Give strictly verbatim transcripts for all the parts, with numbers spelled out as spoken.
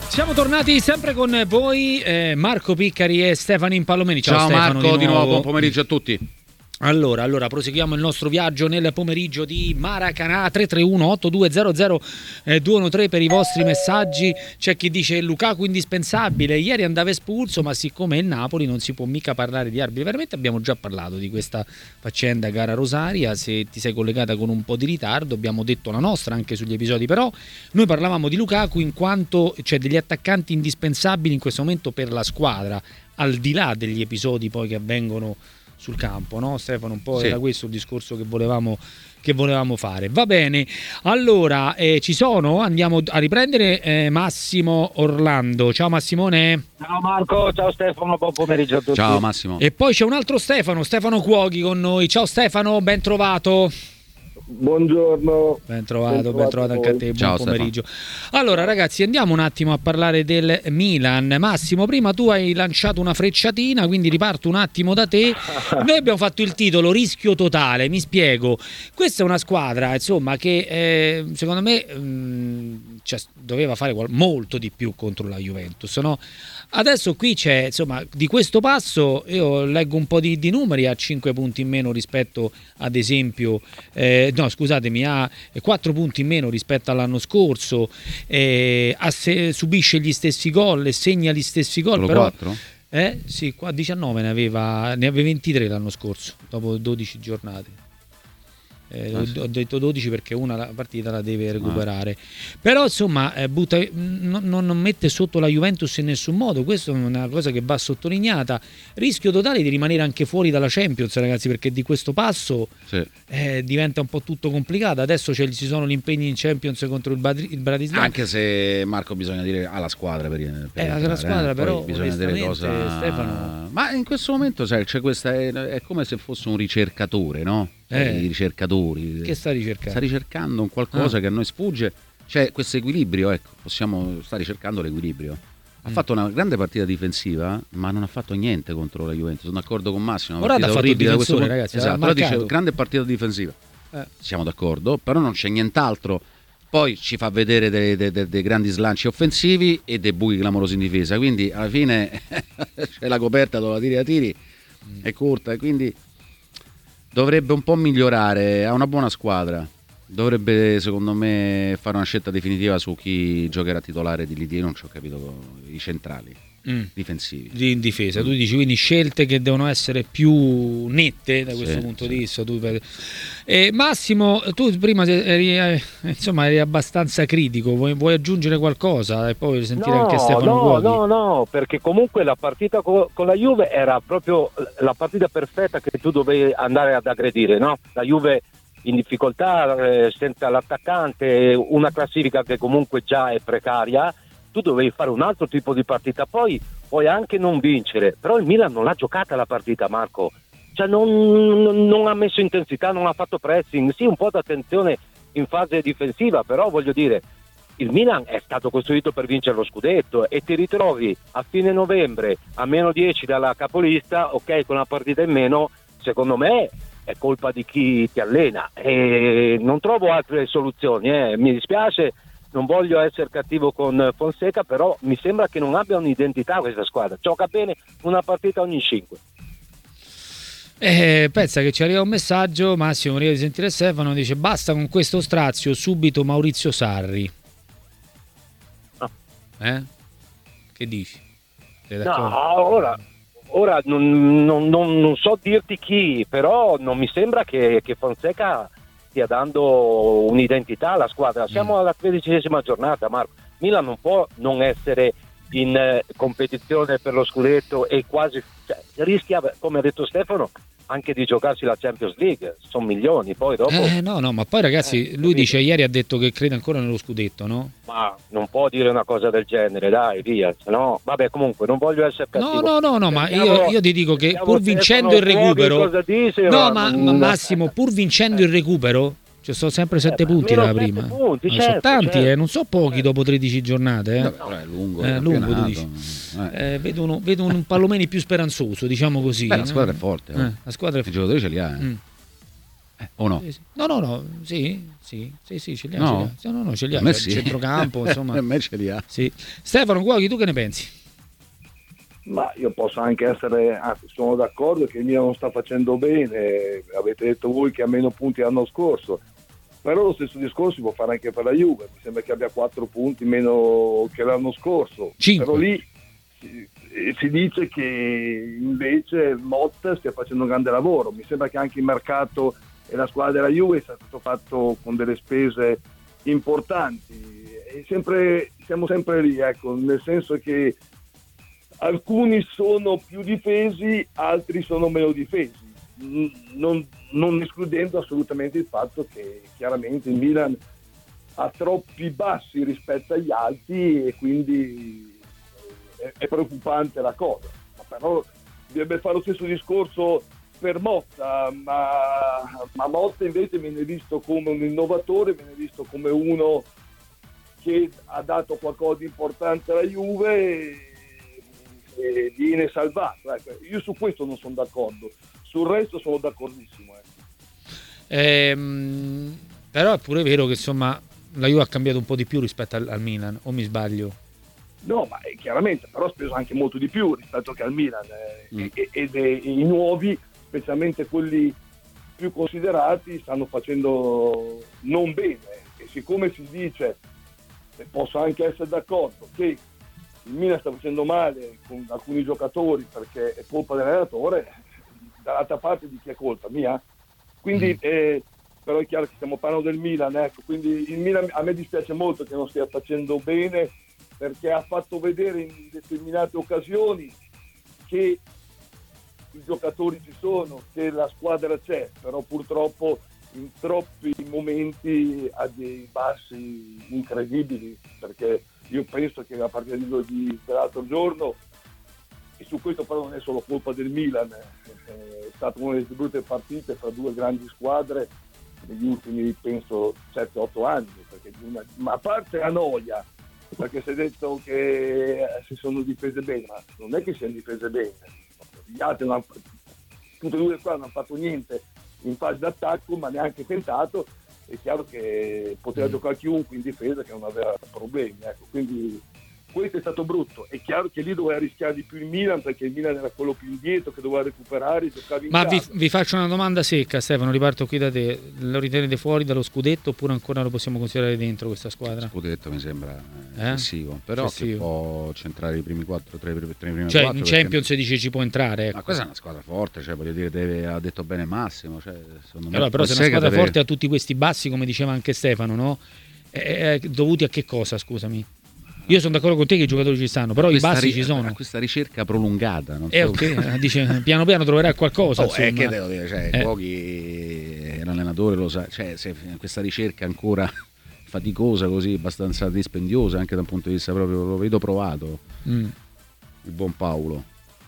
Siamo tornati sempre con voi, eh, Marco Piccari e Stefano Impallomeni. Ciao, Ciao Stefano, Marco, di nuovo. di nuovo, buon pomeriggio a tutti. Allora, allora, proseguiamo il nostro viaggio nel pomeriggio di Maracanã. Tre tre uno otto due zero zero due uno tre per i vostri messaggi. C'è chi dice Lukaku indispensabile, ieri andava espulso, ma siccome è il Napoli non si può mica parlare di arbitri. Veramente abbiamo già parlato di questa faccenda, cara Rosaria. Se ti sei collegata con un po' di ritardo, abbiamo detto la nostra anche sugli episodi, però noi parlavamo di Lukaku in quanto c'è cioè degli attaccanti indispensabili in questo momento per la squadra, al di là degli episodi poi che avvengono sul campo, no Stefano? Un po' sì. Era questo il discorso che volevamo, che volevamo fare. Va bene, allora eh, ci sono, andiamo a riprendere eh, Massimo Orlando. Ciao Massimone. Ciao Marco, ciao Stefano, buon pomeriggio a tutti. Ciao Massimo. E poi c'è un altro Stefano, Stefano Cuoghi con noi. Ciao Stefano, ben trovato. Buongiorno. Ben trovato, ben trovato anche a te, buon Ciao, pomeriggio. Stefano. Allora ragazzi, andiamo un attimo a parlare del Milan. Massimo, prima tu hai lanciato una frecciatina, quindi riparto un attimo da te. Noi abbiamo fatto il titolo Rischio totale, mi spiego. Questa è una squadra, insomma, che eh, secondo me mh, cioè, doveva fare molto di più contro la Juventus, no? Adesso qui c'è, insomma, di questo passo io leggo un po' di, di numeri, ha cinque punti in meno rispetto ad esempio eh, no scusatemi ha quattro punti in meno rispetto all'anno scorso, eh, se, subisce gli stessi gol e segna gli stessi gol. Solo però quattro? Eh, sì, qua diciannove ne aveva, ne aveva ventitré l'anno scorso dopo dodici giornate. Eh, ah, sì. Ho detto dodici perché una la partita la deve recuperare, ah. Però insomma eh, butta, no, non mette sotto la Juventus in nessun modo. Questa è una cosa che va sottolineata. Rischio totale di rimanere anche fuori dalla Champions, ragazzi, perché di questo passo sì. eh, diventa un po' tutto complicato. Adesso ci sono gli impegni in Champions contro il, Badri, il Bratislava, anche se Marco bisogna dire alla squadra per, per eh, entrare, la squadra eh. però bisogna dire cosa Stefano... ma in questo momento sai, c'è questa, è, è come se fosse un ricercatore, no? Eh, I ricercatori che sta ricercando? Sta ricercando un qualcosa ah. che a noi sfugge, c'è questo equilibrio, ecco, possiamo sta ricercando l'equilibrio. Ha mm. fatto una grande partita difensiva, ma non ha fatto niente contro la Juventus. Sono d'accordo con Massimo. Ora ha fatto il difensore, ragazzi. Esatto, però dice grande partita difensiva. Eh. Siamo d'accordo, però non c'è nient'altro. Poi ci fa vedere dei, dei, dei, dei grandi slanci offensivi e dei buchi clamorosi in difesa. Quindi alla fine c'è la coperta dove la tiri a tiri mm. è corta, e quindi dovrebbe un po' migliorare. Ha una buona squadra, dovrebbe secondo me fare una scelta definitiva su chi giocherà titolare di lì. Non ci ho capito i centrali mm. difensivi di in difesa. Tu dici quindi scelte che devono essere più nette da questo sì, punto sì. di vista. Tu per... eh, Massimo, tu prima eri, eh, insomma eri abbastanza critico, vuoi, vuoi aggiungere qualcosa e poi sentire no, anche Stefano no, Cuoghi? No, no, perché comunque la partita co- con la Juve era proprio la partita perfetta che tu dovevi andare ad aggredire, no? La Juve in difficoltà, eh, senza l'attaccante, una classifica che comunque già è precaria. Tu dovevi fare un altro tipo di partita, poi puoi anche non vincere, però il Milan non l'ha giocata la partita, Marco, cioè non, non ha messo intensità, non ha fatto pressing, sì un po' d'attenzione in fase difensiva, però voglio dire il Milan è stato costruito per vincere lo scudetto e ti ritrovi a fine novembre a meno dieci dalla capolista, ok, con una partita in meno. Secondo me è colpa di chi ti allena e non trovo altre soluzioni, eh. Mi dispiace, non voglio essere cattivo con Fonseca, però mi sembra che non abbia un'identità questa squadra, gioca bene una partita ogni cinque. Eh, pensa che ci arriva un messaggio, Massimo, prima di sentire Stefano, dice basta con questo strazio, subito Maurizio Sarri. No. Eh? Che dici? Sei no, d'accordo? ora, ora non, non, non, non so dirti chi, però non mi sembra che, che Fonseca stia dando un'identità alla squadra. Siamo mm. alla tredicesima giornata, Marco. Milan non può non essere in eh, competizione per lo scudetto e quasi cioè, rischia, come ha detto Stefano, anche di giocarsi la Champions League. Sono milioni, poi dopo eh, no no ma poi ragazzi eh, lui dice ieri ha detto che crede ancora nello scudetto, no? Ma non può dire una cosa del genere, dai, via, no, vabbè, comunque non voglio essere cattivo. No no no, no ma Sentiamo, io, io ti dico che pur vincendo il recupero dice, no ma, ma, ma Massimo pur vincendo il recupero ci sono sempre sette eh, punti dalla prima. Punti, no, certo, sono tanti, certo. eh, non so pochi dopo tredici giornate. Eh. No, però è lungo, eh, è lungo tu dici. Eh. Eh, vedo, uno, vedo un Pallomeni più speranzoso, diciamo così. Beh, la squadra è forte. Eh, la squadra è I giocatori ce li ha. Eh. Mm. Eh, o no? Sì, sì. No, no, no, sì, sì, sì, sì, ce li ha. No? Ce li ha. No, no, ce li ha. A me Cioè, sì. il centrocampo, insomma. A me ce li ha. Sì. Stefano Cuochi, tu che ne pensi? Ma io posso anche essere, anzi, sono d'accordo che il Milan non sta facendo bene, avete detto voi che ha meno punti l'anno scorso, però lo stesso discorso si può fare anche per la Juve, mi sembra che abbia quattro punti meno che l'anno scorso. Cinque. Però lì si, si dice che invece Motta stia facendo un grande lavoro, mi sembra che anche il mercato e la squadra della Juve sia stato fatto con delle spese importanti, e sempre, siamo sempre lì, ecco, nel senso che alcuni sono più difesi, altri sono meno difesi, non, non escludendo assolutamente il fatto che chiaramente il Milan ha troppi bassi rispetto agli alti e quindi è, è preoccupante la cosa. Ma però dovrebbe fare lo stesso discorso per Motta, ma, ma Motta invece viene visto come un innovatore, viene visto come uno che ha dato qualcosa di importante alla Juve e, e viene salvato. Ecco, io su questo non sono d'accordo, sul resto sono d'accordissimo. Ecco. Ehm, però è pure vero che insomma la Juve ha cambiato un po' di più rispetto al, al Milan, o mi sbaglio? No, ma eh, chiaramente, però ha speso anche molto di più rispetto che al Milan, eh, Mm. e, ed e, i nuovi, specialmente quelli più considerati, stanno facendo non bene, e siccome si dice, e posso anche essere d'accordo, che il Milan sta facendo male con alcuni giocatori perché è colpa dell'allenatore, dall'altra parte di chi è colpa? Mia? Quindi, Mm. eh, però è chiaro che stiamo parlando del Milan, ecco, quindi il Milan a me dispiace molto che non stia facendo bene, perché ha fatto vedere in determinate occasioni che i giocatori ci sono, che la squadra c'è, però purtroppo in troppi momenti ha dei bassi incredibili, perché io penso che la partita di, di, dell'altro giorno, e su questo però non è solo colpa del Milan, è stata una delle brutte partite fra due grandi squadre negli ultimi, penso, sette otto anni, perché una, ma a parte la noia, perché si è detto che si sono difese bene, ma non è che siano difese bene, gli altri non hanno, tutte e due le squadre non hanno fatto niente in fase d'attacco, ma neanche tentato. È chiaro che poteva Mm. giocare chiunque in difesa che non aveva problemi, ecco. Quindi questo è stato brutto. È chiaro che lì doveva rischiare di più il Milan, perché il Milan era quello più indietro che doveva recuperare, giocava in Ma vi, casa. vi faccio una domanda secca, Stefano, riparto qui da te. Lo ritenete fuori dallo scudetto oppure ancora lo possiamo considerare dentro questa squadra? Scudetto mi sembra eh, Eh? eccessivo, però Eccessivo. che può centrare i primi quattro, tra i primi, tra i primi Cioè quattro, in perché- Champions dice ci può entrare, ecco. Ma questa è una squadra forte, cioè voglio dire, deve, ha detto bene Massimo, cioè, secondo me Allora, però se una Fonseca squadra deve- forte ha tutti questi bassi, come diceva anche Stefano, no? Eh, eh, dovuti a che cosa, scusami? Io sono d'accordo con te che i giocatori ci stanno, però i questa bassi ri- ci sono. questa ricerca prolungata, non Eh, so ok, eh, dice piano piano troverà qualcosa. Oh, eh, insomma. che devo dire, cioè, Eh. Cuoghi, l'allenatore lo sa, cioè, se questa ricerca ancora faticosa così, abbastanza dispendiosa anche da un punto di vista proprio, lo vedo provato, Mm, il buon Paolo,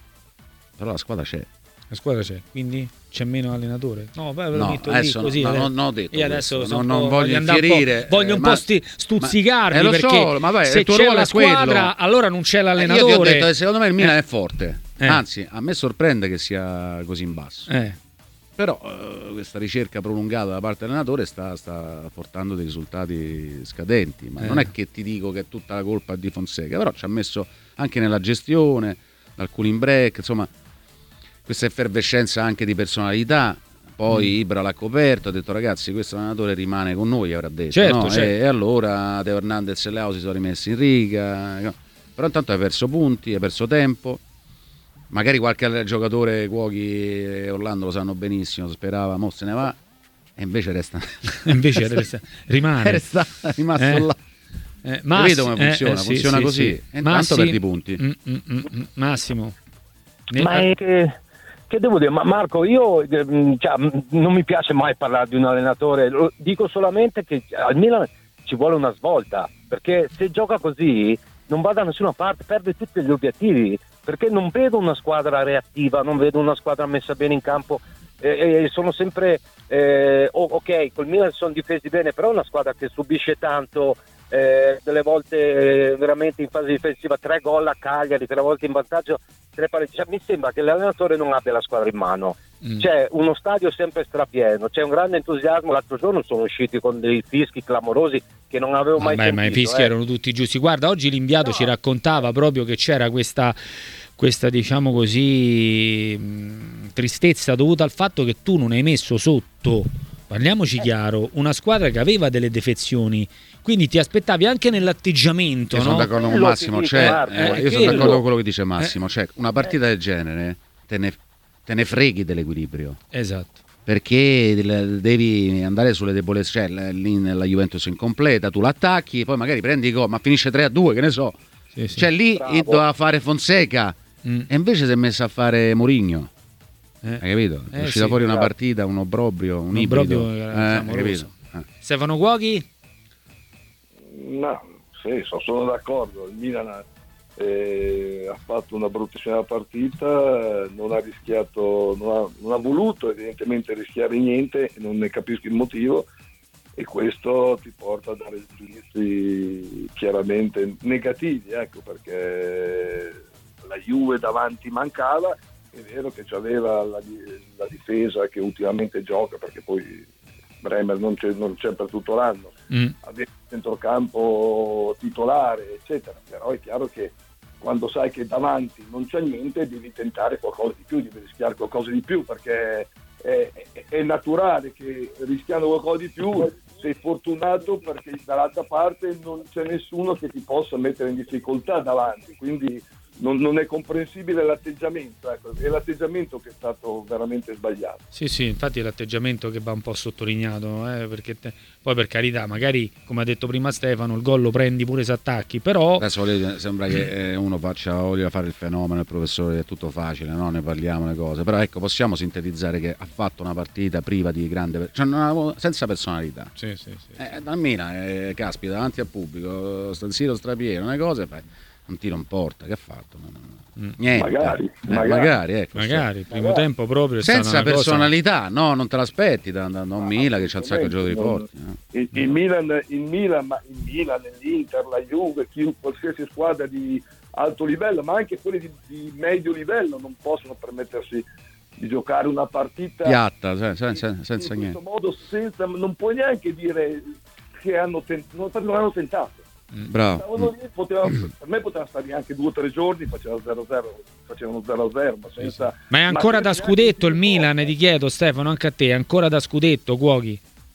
però la squadra c'è. la squadra c'è, quindi c'è meno allenatore. No, poi ve lo No, metto lì adesso no, così. no, adesso- non ho detto io adesso questo, sono non- un non po'- voglio andare un po'- infierire, voglio eh, un ma- po' sti- stuzzicarvi, ma- eh, lo perché so, ma vai, se il tuo c'è ruolo la è quello. squadra allora non c'è Eh, l'allenatore. Io ti ho detto che secondo me il Milan Eh. è forte, Eh. anzi a me sorprende che sia così in basso. Eh. Però eh, questa ricerca prolungata da parte dell'allenatore sta, sta portando dei risultati scadenti, ma Eh. non è che ti dico che è tutta la colpa di Fonseca, però ci ha messo anche nella gestione, alcuni in break, insomma questa effervescenza anche di personalità. Poi Mm. Ibra l'ha coperto, ha detto ragazzi questo allenatore rimane con noi, avrà detto, Certo, no? certo. E, e allora Teo Hernandez e Leao si sono rimessi in riga, no? Però intanto hai perso punti, hai perso tempo. Magari qualche giocatore, Cuoghi e Orlando lo sanno benissimo, sperava, mo se ne va, e invece resta, Invece resta- rimane. resta rimasto Eh. là. Eh, Capito come funziona? sì, Funziona sì, così. sì. E intanto Massi- perdi punti. Mm, mm, mm, mm. Massimo. Ne- Ma è che, che devo dire, ma Marco, io eh, mh, cioè, mh, non mi piace mai parlare di un allenatore, lo dico solamente che al Milan ci vuole una svolta, perché se gioca così non va da nessuna parte, perde tutti gli obiettivi, perché non vedo una squadra reattiva, non vedo una squadra messa bene in campo, eh, eh, sono sempre, eh, oh, ok, col Milan sono difesi bene, però è una squadra che subisce tanto, eh, delle volte eh, veramente in fase difensiva tre gol a Cagliari, tre volte in vantaggio, tre pareggi. Cioè, mi sembra che l'allenatore non abbia la squadra in mano, Mm. C'è uno stadio sempre strapieno, c'è un grande entusiasmo. L'altro giorno sono usciti con dei fischi clamorosi che non avevo mai Vabbè, sentito. Ma i fischi eh. erano tutti giusti. Guarda, oggi l'inviato no. ci raccontava proprio che c'era questa, questa diciamo così, mh, tristezza dovuta al fatto che tu non hai messo sotto, parliamoci eh. chiaro, una squadra che aveva delle defezioni. Quindi ti aspettavi anche nell'atteggiamento. Io no? sono d'accordo con Massimo. Cioè, eh, io sono d'accordo con quello che dice Massimo. Eh. Cioè, una partita del genere te ne, te ne freghi dell'equilibrio. Esatto. Perché devi andare sulle debolezze. Cioè, lì nella Juventus incompleta, tu l'attacchi, poi magari prendi i gol, ma finisce tre a due, che ne so. Sì, sì. Cioè, lì Bravo. doveva fare Fonseca mm. e invece si è messo a fare Mourinho. Eh. Hai capito? È eh, uscita sì, fuori una bravo. partita, un obbrobrio, un, un ibrido. Obbrobrio, eh, hai capito? Eh. Stefano Cuoghi? No, sì, sono d'accordo. Il Milan eh, ha fatto una bruttissima partita, non ha rischiato, non ha, non ha voluto evidentemente rischiare niente, non ne capisco il motivo, e questo ti porta a dare giudizi chiaramente negativi, ecco, perché la Juve davanti mancava. È vero che c'aveva la, la difesa che ultimamente gioca, perché poi Bremer non c'è, non c'è per tutto l'anno, mm. aveva il centrocampo titolare eccetera, però è chiaro che quando sai che davanti non c'è niente devi tentare qualcosa di più, devi rischiare qualcosa di più, perché è, è, è naturale che rischiando qualcosa di più sei fortunato, perché dall'altra parte non c'è nessuno che ti possa mettere in difficoltà davanti, quindi Non, non è comprensibile l'atteggiamento, ecco, è l'atteggiamento che è stato veramente sbagliato. Sì, sì, infatti è l'atteggiamento che va un po' sottolineato, eh, perché te, poi per carità, magari come ha detto prima Stefano, il gol lo prendi pure se attacchi, però adesso sembra che uno faccia voglia fare il fenomeno, il professore, è tutto facile, no? Ne parliamo le cose, però ecco, possiamo sintetizzare che ha fatto una partita priva di grande, cioè non senza personalità. Sì, sì, sì. Eh, da Milan, eh, caspita, davanti al pubblico, sto sito strapieno, le cose fai. Un tiro in porta, che ha fatto? Mm. Niente. Magari, eh, magari, magari, ecco, magari il primo magari. tempo proprio è senza stata una personalità, cosa... no, non te l'aspetti da, da, da un ah, Milan che c'ha un sacco di giocatori forti. No? Il, il, Milan, il Milan, ma il Milan, l'Inter, la Juve, chi, qualsiasi squadra di alto livello, ma anche quelli di, di medio livello non possono permettersi di giocare una partita piatta, senza, senza, senza in niente. questo modo, senza, non puoi neanche dire che hanno tent- non, non hanno tentato. Bravo. Lì, poteva, per me poteva stare anche due o tre giorni, faceva zero a zero, facevano zero a zero, ma senza... Ma è ancora ma da scudetto il Milan, ti chiedo Stefano, anche a te, è ancora da scudetto, Cuoghi?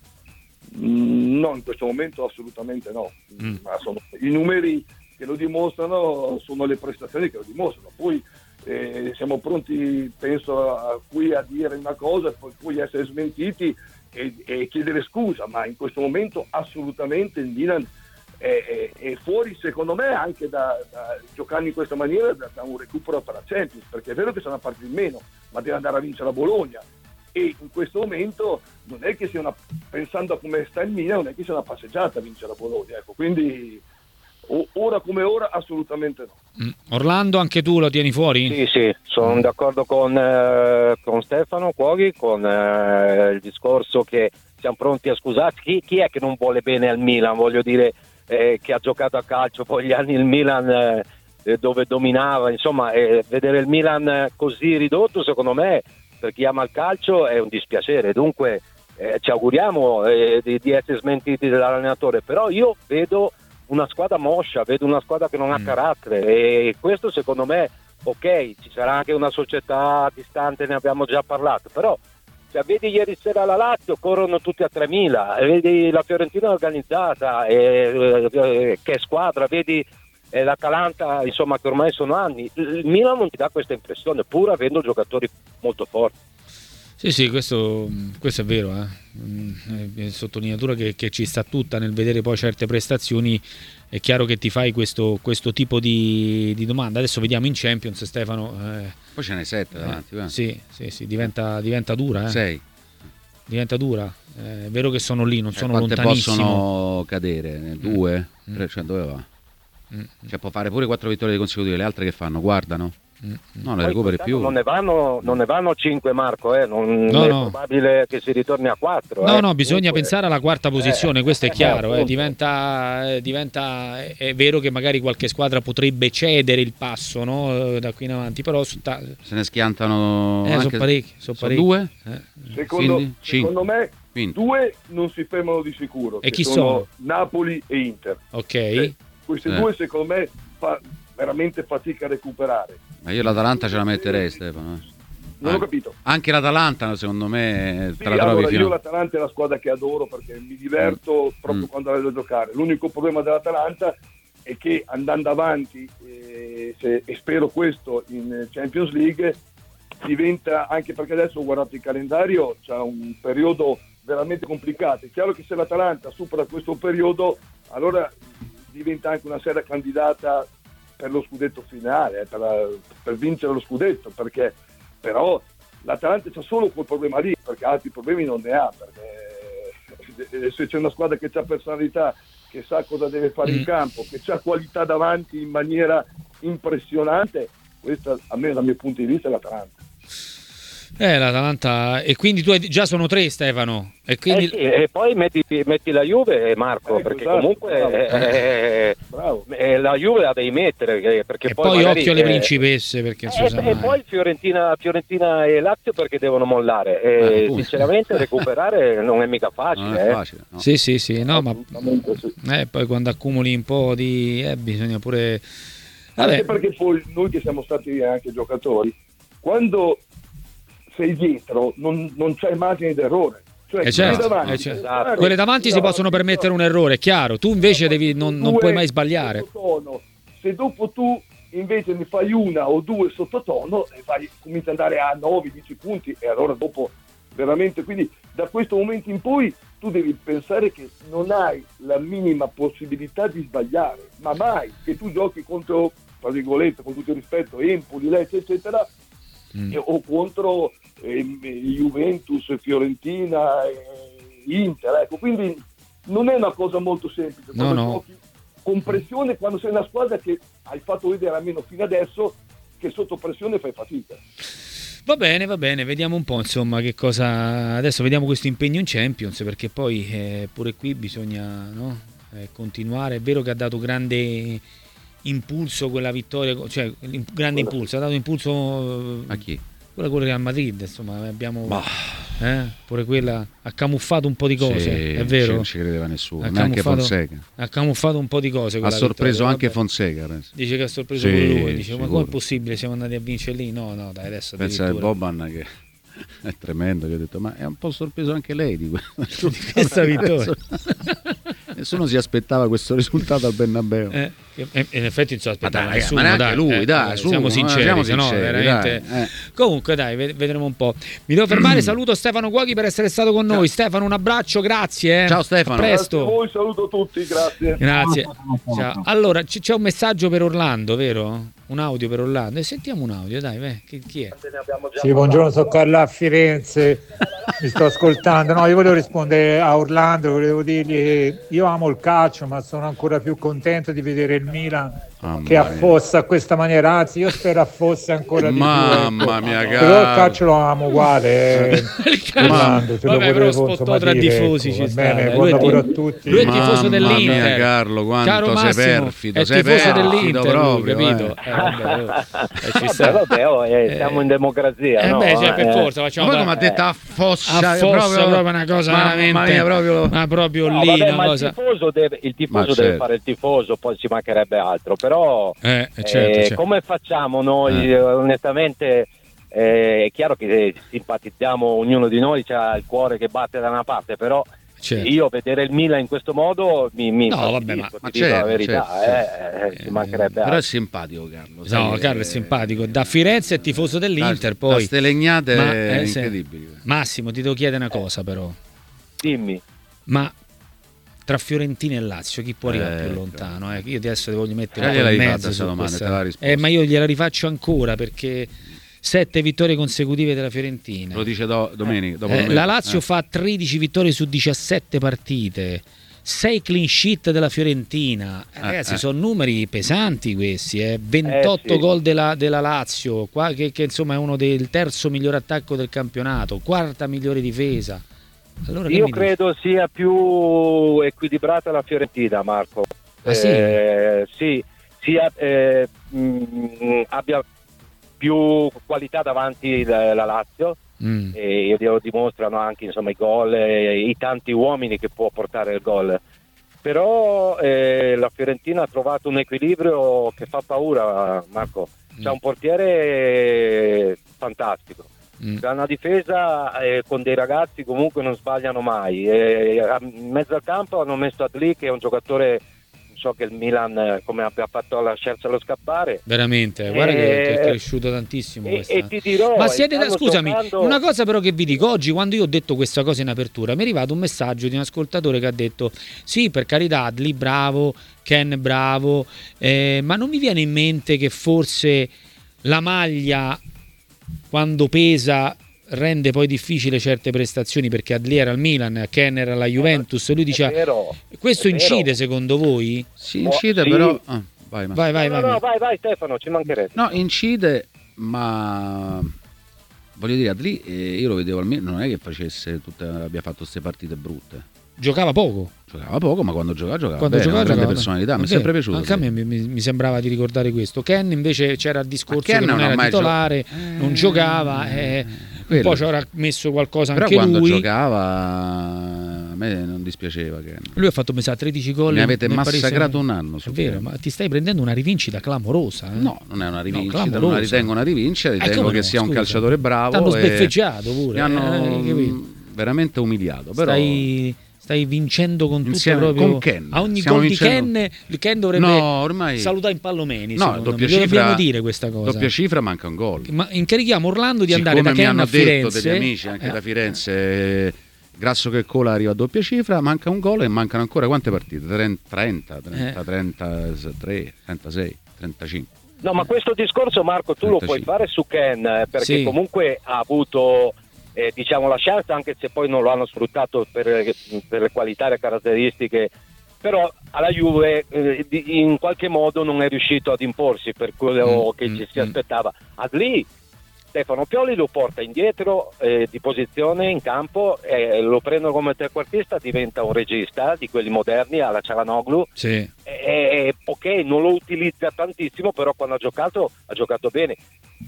Mm, no, in questo momento assolutamente no, mm. ma sono i numeri che lo dimostrano, sono le prestazioni che lo dimostrano, poi eh, siamo pronti, penso, a, qui a dire una cosa e poi, poi essere smentiti e, e chiedere scusa, ma in questo momento assolutamente il Milan È, è, è fuori, secondo me, anche da, da giocare in questa maniera da, da un recupero per la Champions, perché è vero che sono una partita in meno, ma deve andare a vincere la Bologna, e in questo momento non è che sia una, pensando a come sta il Milan, non è che sia una passeggiata a vincere la Bologna, ecco, quindi o, ora come ora assolutamente no. mm. Orlando, anche tu lo tieni fuori? Sì, sì, sono d'accordo con, eh, con Stefano Cuoghi, con eh, il discorso che siamo pronti a scusarci. Chi, chi è che non vuole bene al Milan, voglio dire, Eh, che ha giocato a calcio poi gli anni il Milan eh, dove dominava, insomma, eh, vedere il Milan così ridotto, secondo me, per chi ama il calcio è un dispiacere, dunque eh, ci auguriamo eh, di, di essere smentiti dall'allenatore, però io vedo una squadra moscia, vedo una squadra che non ha mm. carattere, e questo secondo me, ok, ci sarà anche una società distante, ne abbiamo già parlato, però cioè, vedi ieri sera la Lazio, corrono tutti a tremila, vedi la Fiorentina organizzata, eh, eh, che squadra, vedi eh, l'Atalanta, insomma, che ormai sono anni. Il Milan non ti dà questa impressione, pur avendo giocatori molto forti. Sì, sì, questo, questo è vero, eh. È sottolineatura che, che ci sta tutta nel vedere poi certe prestazioni. È chiaro che ti fai questo, questo tipo di, di domanda. Adesso vediamo in Champions, Stefano. Eh, Poi ce n'è sette davanti. Eh, sì, sì, sì, diventa, diventa dura. Eh. Sei. Diventa dura. Eh, è vero che sono lì, non cioè, sono quante lontanissimo. Possono cadere? Due? Mm. Tre? Cioè, dove va? Mm. Cioè, può fare pure quattro vittorie consecutive, le altre che fanno? Guardano. No, ne recuperi più. Non ne vanno, non ne vanno cinque, Marco, eh. non No, è no. probabile che si ritorni a quattro. No, eh. no, bisogna Comunque- pensare alla quarta posizione, eh, questo è eh, chiaro, eh, appunto. diventa, eh, diventa è vero che magari qualche squadra potrebbe cedere il passo, no, eh, da qui in avanti, però su ta- Se ne schiantano eh, anche... sono parecchi, sono sono parecchi. due? Eh. Secondo, Quindi, cinque. secondo me Quindi. due non si fermano di sicuro. E che chi sono? Napoli e Inter. Ok. Eh, questi Eh. due secondo me fa veramente fatica a recuperare. Ma io l'Atalanta ce la metterei, Stefano. eh. Non ho Anche- capito. Anche l'Atalanta, secondo me, Sì, te la trovi allora, fino io l'Atalanta è la squadra che adoro perché mi diverto proprio Mm. quando la vedo giocare. L'unico problema dell'Atalanta è che andando avanti, eh, se- e spero questo in Champions League, diventa, anche perché adesso ho guardato il calendario, c'è un periodo veramente complicato. È chiaro che se l'Atalanta supera questo periodo, allora diventa anche una seria candidata per lo scudetto finale, eh, per, la- per vincere lo scudetto, perché però l'Atalanta c'ha solo quel problema lì, perché altri problemi non ne ha, perché se c'è una squadra che ha personalità, che sa cosa deve fare in Mm. campo, che ha qualità davanti in maniera impressionante, questa a me dal mio punto di vista è l'Atalanta. Eh, l'Atalanta, e quindi tu hai, già sono tre, Stefano, e quindi Eh sì, e poi metti, metti la Juve, Marco, Ecco, perché esatto, comunque bravo. eh, Bravo. eh, la Juve la devi mettere, che- perché e poi, poi magari, occhio alle eh, principesse, perché non si eh, sa e mai. poi Fiorentina, Fiorentina e Lazio perché devono mollare. Eh, E appunto. sinceramente recuperare non è mica facile. Non è eh. facile. no. Sì, sì, sì, no, ma Assolutamente sì. eh, poi quando accumuli un po' di eh, bisogna pure Anche vabbè, perché poi noi che siamo stati anche giocatori, quando sei dietro non, non c'è margine d'errore. Cioè, Eh, quelli certo, davanti, eh, certo. magari- quelle davanti si possono permettere un errore, è chiaro. Tu invece devi non, non Due puoi mai sbagliare. sottotono. Se dopo tu invece ne fai una o due sottotono e vai, cominci ad andare a nove dieci punti e allora dopo veramente, quindi da questo momento in poi tu devi pensare che non hai la minima possibilità di sbagliare, ma mai, che tu giochi contro, tra virgolette, con tutto il rispetto, Empoli, Lecce eccetera, Mm. e- o contro eh, Juventus, Fiorentina, eh, Inter, ecco, quindi non è una cosa molto semplice. No, Quando no. giochi con pressione, quando sei una squadra che hai fatto vedere almeno fino adesso che sotto pressione fai fatica. Va bene, va bene, vediamo un po' insomma che cosa. Adesso vediamo questo impegno in Champions, perché poi eh, pure qui bisogna, no? Eh, continuare. È vero che ha dato grande impulso quella vittoria, cioè un grande impulso, ha dato impulso A chi? quella con il Real Madrid, insomma, abbiamo Bah. eh, pure quella ha camuffato un po' di cose, Sì, è vero? Non ci credeva nessuno, Ha neanche camuffato- Fonseca. Ha camuffato un po' di cose Ha quella sorpreso vittoria, anche vabbè. Fonseca. penso. Dice che ha sorpreso Sì, pure lui, dice ma sicuro. com'è possibile siamo andati a vincere lì? No, no, dai, adesso Pensa a addirittura. Boban che è tremendo, che ha detto ma è un po' sorpreso anche lei di questo. Di questa vittoria. Nessuno si aspettava questo risultato al Bernabeu. Eh, e- e in effetti non si aspettava Ma dai, nessuno, ma neanche dai, lui, eh, dai, eh, su, siamo eh, sinceri, siamo se no sinceri, veramente. dai, eh. Comunque dai, ved- vedremo un po'. Mi devo fermare, saluto Stefano Cuochi per essere stato con noi. Stefano, un abbraccio, grazie. eh. Ciao, Stefano. A presto. Grazie a voi, saluto tutti, grazie. Grazie. Ciao. Allora, c- c'è un messaggio per Orlando, vero? Un audio per Orlando. E sentiamo un audio, dai, vai. Chi, chi è? Sì, buongiorno, sono Carlo a Firenze, mi sto ascoltando. No, io volevo rispondere a Orlando, volevo dirgli che io amo il calcio, ma sono ancora più contento di vedere il Milan Mamma che mia. affossa a questa maniera, anzi io spero affosse ancora di Mamma più. mia, ecco. Però il caro. calcio lo amo uguale. eh. Orlando, te lo Vabbè, però volevo, spottò insomma, tra dire, tifosi ecco, ci va sta, bene, dai. buon Lui è lavoro a ti- tutti. lui è tifoso Mamma dell'Inter. mia, Carlo, quanto Caro sei Massimo, perfido, è sei tifoso perfido dell'Inter lui, proprio, capito? eh. Eh, vabbè, oh. Eh, ci Vabbè, sta. vabbè, oh, eh, Eh, siamo in democrazia, Eh no? beh, cioè, per Eh. forza Ma facciamo poi come ha da- detto affossa, affossa proprio, una cosa mamma veramente mia, proprio. ma proprio No, lì vabbè, una ma cosa il tifoso deve, il tifoso Ma deve certo. fare il tifoso, poi ci mancherebbe altro, però eh, eh, certo, eh, certo. come facciamo noi? Eh. Onestamente eh, è chiaro che simpatizziamo, ognuno di noi ha il cuore che batte da una parte, però Certo. io vedere il Milan in questo modo mi, mi No, infastidisco, vabbè, ma- ti ma dico la certo, verità, certo, eh, eh, ci mancherebbe Però è altro. simpatico Carlo. No, sai, Carlo è eh, simpatico. Da Firenze è tifoso dell'Inter, da- poi da ste legnate Ma, è eh, sì. incredibile. Massimo, ti devo chiedere una cosa però. Dimmi. Ma tra Fiorentina e Lazio chi può arrivare Ecco. più lontano? Eh? Io adesso ti voglio mettere Già un po' in gliel'hai mezzo fatta sta su domanda, questa- te l'ha risposta. Eh, ma io gliela rifaccio ancora perché sette vittorie consecutive della Fiorentina. Lo dice do- domenica, dopo Eh, domenica. la Lazio Eh. fa tredici vittorie su diciassette partite. sei clean sheet della Fiorentina, eh, Eh, ragazzi eh. sono numeri pesanti questi, eh. ventotto Eh, sì. gol della, della Lazio, qua, che, che insomma è uno del terzo migliore attacco del campionato, quarta migliore difesa. Allora, che Io mi dici? credo sia più equilibrata la Fiorentina, Marco. Ah, sì? Eh, sì, sia, eh, mh, abbia più qualità davanti la, la Lazio, Mm. e lo dimostrano anche insomma, i gol e i tanti uomini che può portare il gol. Però eh, la Fiorentina ha trovato un equilibrio che fa paura, Marco. C'è Mm. un portiere fantastico. Mm. C'è una difesa eh, con dei ragazzi comunque non sbagliano mai. E, a- in mezzo al campo hanno messo Adli, che è un giocatore, so che il Milan eh, come abbia fatto a lasciarselo scappare. Veramente, guarda che, che è Eh, cresciuto tantissimo E, questa. e ti dirò, Ma e siete da, stanno scusami, giocando- una cosa però che vi dico, oggi quando io ho detto questa cosa in apertura mi è arrivato un messaggio di un ascoltatore che ha detto sì, per carità, Adli bravo, Ken bravo, eh, ma non mi viene in mente che forse la maglia quando pesa rende poi difficile certe prestazioni, perché Adli era al Milan, Ken era alla Juventus, lui È diceva vero, questo è vero. incide secondo voi? Si incide, Oh, sì. però. Ah, vai, ma- Vai, vai, No, vai. no, vai. vai, vai Stefano, ci mancherebbe. No, incide, ma voglio dire, Adli, eh, io lo vedevo al Milan, non è che facesse tutte, abbia fatto queste partite brutte. Giocava poco. Giocava poco, ma quando giocava giocava Quando bene, giocava, una grande giocava personalità, bene. mi è È sempre vero, piaciuto. anche a sì. me mi, mi sembrava di ricordare questo. Ken invece c'era il discorso Ma Ken che non non ha era mai titolare, gio- non Eh, giocava, eh, un quello. po' ci avrà messo qualcosa Però anche quando lui. giocava a me non dispiaceva Ken. Lui ha fatto mi sa tredici gol. Ne avete nel Paris massacrato Saint-Germain. un anno su È vero, Ken. ma ti stai prendendo una rivincita clamorosa. Eh? No, non è una rivincita, non clamorosa. la ritengo una rivincita, Eh, ritengo come che no, sia un scusa. calciatore bravo. T'hanno e sbeffeggiato pure. Mi hanno eh, hai capito? mm, veramente umiliato. Però Stai, stai vincendo con tutto Insieme- proprio con Ken. a ogni Stiamo gol vincendo- di Ken, il Ken dovrebbe No, ormai- salutare in Pallomeni. no, secondo doppia me. Glielo cifra, dobbiamo dire questa cosa. doppia cifra manca un gol. Ma incarichiamo Orlando di Siccome andare da mi Ken hanno a detto Firenze. degli amici anche Eh, da Firenze, Grasso che cola arriva a doppia cifra, manca un gol e mancano ancora quante partite? trenta, trenta, trenta, Eh. trentatré, trentasei, trentacinque. No, ma questo discorso, Marco, tu lo puoi trentacinque. fare su Ken, eh, perché Sì. comunque ha avuto eh, diciamo la chance, anche se poi non lo hanno sfruttato per, per le qualità e le caratteristiche, però alla Juve eh, di- in qualche modo non è riuscito ad imporsi per quello Mm, che mm, ci si mm. aspettava. Adli, Stefano Pioli lo porta indietro eh, di posizione in campo, eh, lo prendono come trequartista, diventa un regista di quelli moderni alla Cialanoglu. Sì. Eh, ok, non lo utilizza tantissimo, però quando ha giocato ha giocato bene.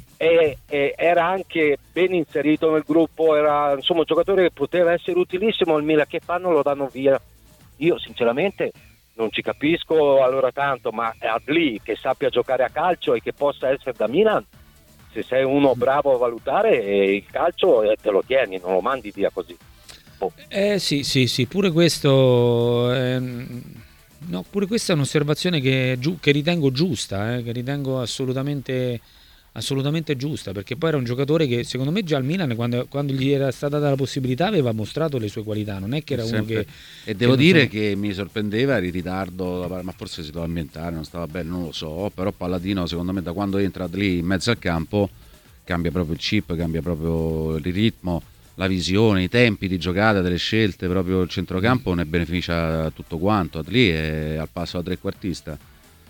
E, e era anche ben inserito nel gruppo, era insomma un giocatore che poteva essere utilissimo al Milan. Che fanno? Lo danno via. Io sinceramente non ci capisco allora tanto, ma Adli che sappia giocare a calcio e che possa essere da Milan, se sei uno bravo a valutare eh, il calcio, eh, te lo tieni, non lo mandi via così. Boh. Eh sì, sì, sì, pure questo ehm, no, pure questa è un'osservazione che, è giu- che ritengo giusta, eh, che ritengo assolutamente assolutamente giusta, perché poi era un giocatore che secondo me già al Milan quando, quando gli era stata data la possibilità aveva mostrato le sue qualità, non è che era uno Sempre. che E devo che non dire so- che mi sorprendeva il ritardo, da par- ma forse si doveva ambientare, non stava bene, non lo so, però Palladino secondo me da quando entra lì in mezzo al campo cambia proprio il chip, cambia proprio il ritmo, la visione, i tempi di giocata, delle scelte, proprio il centrocampo ne beneficia tutto quanto. Lì è al passo da trequartista.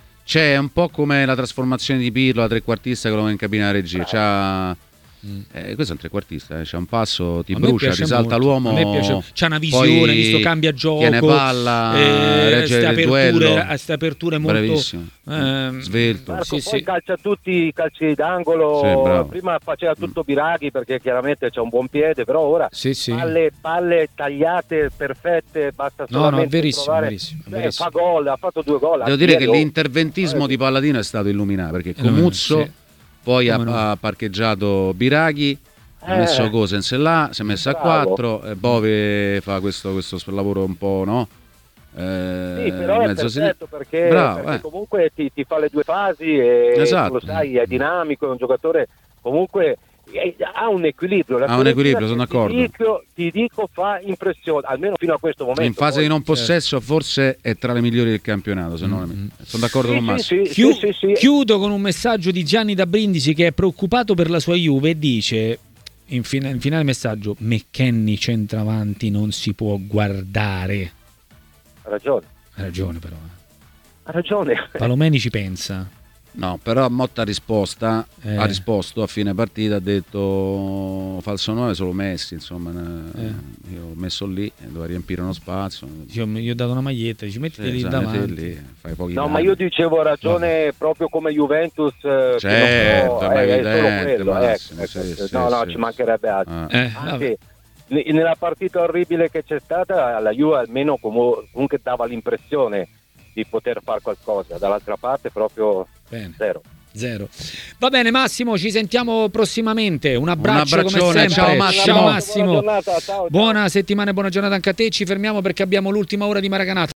C'è un po' come la trasformazione di Pirlo da trequartista che lo va in cabina regia. C'ha, Mm. eh, questo è un trequartista, eh, c'è un passo, ti A me brucia, piace risalta molto. l'uomo. A me piace, c'ha una visione, poi visto cambia gioco, tiene palla, eh, regge ste il aperture, duello. ste aperture molto Bravissimo, ehm, svelto. Marco, Sì, poi sì. calcia tutti i calci d'angolo. Sì, bravo. Prima faceva tutto Biraghi perché chiaramente c'è un buon piede, però ora Sì, sì. palle, palle tagliate perfette, basta No, no, è solamente verissimo, trovare. verissimo, è Eh, verissimo. fa gol, ha fatto due gol. Devo dire che Ieri, oh, l'interventismo eh, di Palladino è stato illuminato, perché Illuminato, Comuzzo sì. poi ha, Come no. ha parcheggiato Biraghi, ha Eh. messo Gosens là, si è messo a Bravo. quattro, e Bove fa questo, questo lavoro un po', no? Eh, Sì, però è mezzo a perfetto sinistra. perché, Bravo, perché eh. comunque ti, ti fa le due fasi e Esatto. tu lo sai, è dinamico, è un giocatore comunque eh, ha un equilibrio. La Ha un Fiorentina, equilibrio, sono ti d'accordo. dico, ti dico fa impressione, almeno fino a questo momento. In fase Poi- di non possesso forse è tra le migliori del campionato, se non Mm-hmm. sono d'accordo Sì, con sì, Massimo. sì, Chiu- sì, sì, sì. Chiudo con un messaggio di Gianni da Brindisi che è preoccupato per la sua Juve e dice in, fina- in finale messaggio: McKennie centravanti non si può guardare. ha ragione. Ha ragione però. eh. Ha ragione. Palomeni ci pensa. No, però Motta risposta, Eh. ha risposto a fine partita, ha detto falso nove solo Messi, insomma, Eh. io ho messo lì, eh, doveva riempire uno spazio. Dice, Io ho dato una maglietta, dici mettiti Sì, lì sai, davanti. metti lì, fai pochi No, danni. ma io dicevo ragione proprio come Juventus. eh, che Certo, non può- ma è, è solo evidente, quello. Massimo, ecco, sì, ecco. sì, no, no, sì. ci mancherebbe altro. Ah. Eh, vabbè. Anzi, ne- nella partita orribile che c'è stata, la Juve almeno comu- comunque dava l'impressione di poter fare qualcosa. Dall'altra parte proprio Bene. zero. Zero. Va bene Massimo, ci sentiamo prossimamente. Un abbraccio come abbraccione, sempre. ciao Massimo. Ciao Buona Massimo. giornata, ciao, ciao. Buona settimana e buona giornata anche a te. Ci fermiamo perché abbiamo l'ultima ora di Maracanã.